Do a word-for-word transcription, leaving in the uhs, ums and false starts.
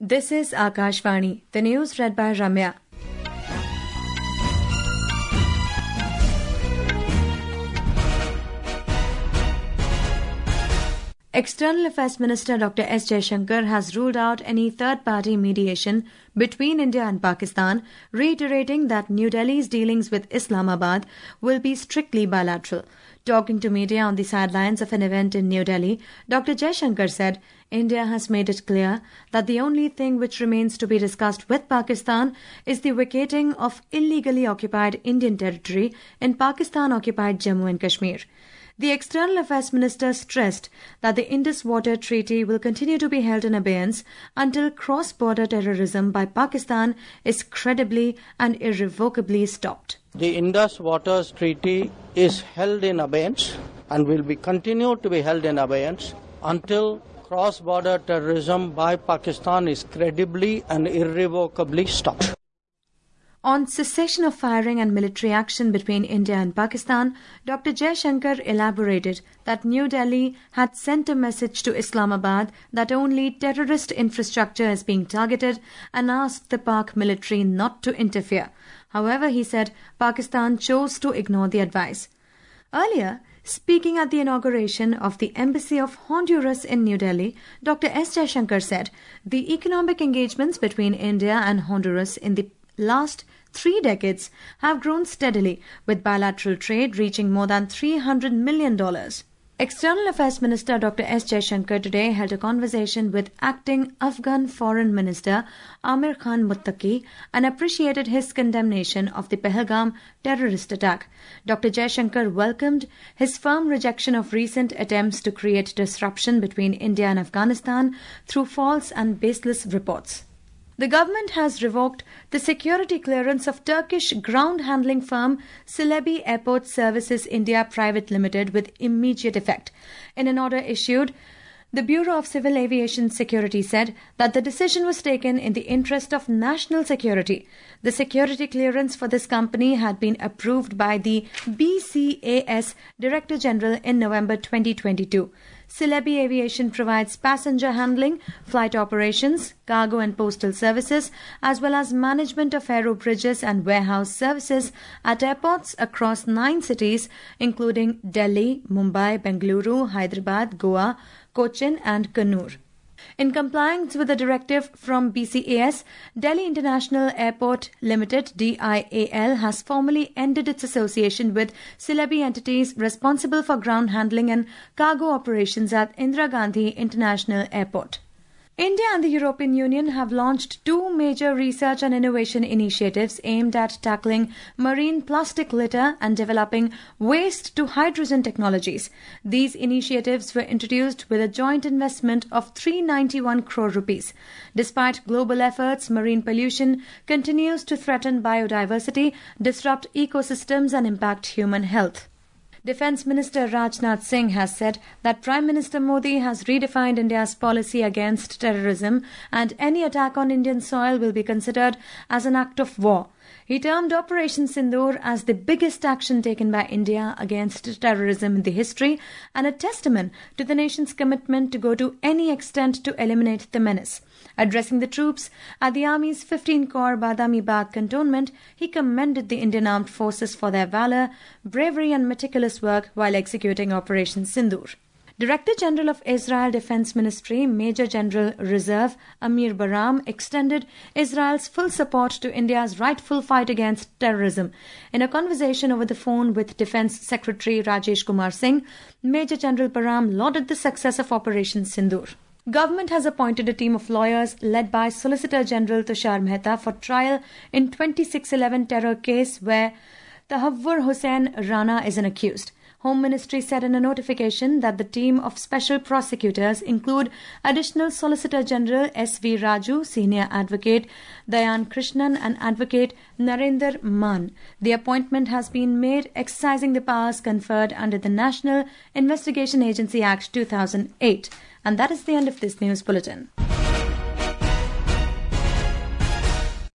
This is Akashvani, the news read by Ramya. External Affairs Minister Doctor S. Jaishankar has ruled out any third-party mediation between India and Pakistan, reiterating that New Delhi's dealings with Islamabad will be strictly bilateral. Talking to media on the sidelines of an event in New Delhi, Doctor Jaishankar said India has made it clear that the only thing which remains to be discussed with Pakistan is the vacating of illegally occupied Indian territory in Pakistan-occupied Jammu and Kashmir. The External Affairs Minister stressed that the Indus Water Treaty will continue to be held in abeyance until cross-border terrorism by Pakistan is credibly and irrevocably stopped. The Indus Waters Treaty is held in abeyance and will be continued to be held in abeyance until cross-border terrorism by Pakistan is credibly and irrevocably stopped. On cessation of firing and military action between India and Pakistan, Doctor Jaishankar elaborated that New Delhi had sent a message to Islamabad that only terrorist infrastructure is being targeted and asked the Pak military not to interfere. However, he said Pakistan chose to ignore the advice. Earlier, speaking at the inauguration of the Embassy of Honduras in New Delhi, Doctor S. Jaishankar said the economic engagements between India and Honduras in the last three decades have grown steadily, with bilateral trade reaching more than three hundred million dollars. External Affairs Minister Doctor S. Jaishankar today held a conversation with acting Afghan Foreign Minister Amir Khan Muttaqi and appreciated his condemnation of the Pahalgam terrorist attack. Doctor Jaishankar welcomed his firm rejection of recent attempts to create disruption between India and Afghanistan through false and baseless reports. The government has revoked the security clearance of Turkish ground handling firm Celebi Airport Services India Private Limited with immediate effect. In an order issued, the Bureau of Civil Aviation Security said that the decision was taken in the interest of national security. The security clearance for this company had been approved by the B C A S Director General in November twenty twenty-two. Celebi Aviation provides passenger handling, flight operations, cargo and postal services, as well as management of aero bridges and warehouse services at airports across nine cities, including Delhi, Mumbai, Bengaluru, Hyderabad, Goa, Cochin and Kannur. In compliance with the directive from B C A S, Delhi International Airport Limited D I A L has formally ended its association with Celebi entities responsible for ground handling and cargo operations at Indira Gandhi International Airport. India and the European Union have launched two major research and innovation initiatives aimed at tackling marine plastic litter and developing waste-to-hydrogen technologies. These initiatives were introduced with a joint investment of three hundred ninety-one crore rupees. Despite global efforts, marine pollution continues to threaten biodiversity, disrupt ecosystems and impact human health. Defence Minister Rajnath Singh has said that Prime Minister Modi has redefined India's policy against terrorism and any attack on Indian soil will be considered as an act of war. He termed Operation Sindoor as the biggest action taken by India against terrorism in the history and a testament to the nation's commitment to go to any extent to eliminate the menace. Addressing the troops at the Army's fifteenth Corps Badami Bagh cantonment, he commended the Indian Armed Forces for their valour, bravery and meticulous work while executing Operation Sindoor. Director General of Israel Defense Ministry, Major General Reserve Amir Baram, extended Israel's full support to India's rightful fight against terrorism. In a conversation over the phone with Defense Secretary Rajesh Kumar Singh, Major General Baram lauded the success of Operation Sindoor. Government has appointed a team of lawyers led by Solicitor General Tushar Mehta for trial in twenty-six eleven terror case where Tahawwur Hussain Rana is an accused. Home Ministry said in a notification that the team of special prosecutors include Additional Solicitor General S V Raju, Senior Advocate Dayan Krishnan and Advocate Narendra Mann. The appointment has been made exercising the powers conferred under the National Investigation Agency Act two thousand eight. And that is the end of this news bulletin.